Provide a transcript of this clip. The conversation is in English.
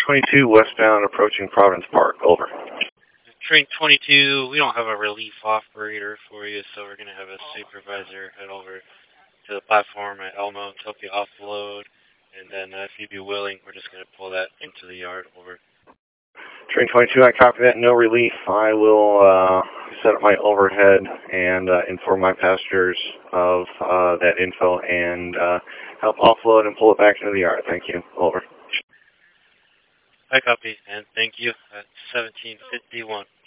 22 westbound approaching Providence Park. Over. Train 22, we don't have a relief operator for you, so we're going to have a supervisor head over to the platform at Elmo to help you offload. And then if you'd be willing, we're just going to pull that into the yard. Over. Train 22, I copy that. No relief. I will set up my overhead and inform my passengers of that info and help offload and pull it back into the yard. Thank you. Over. I copy, and thank you at 1751.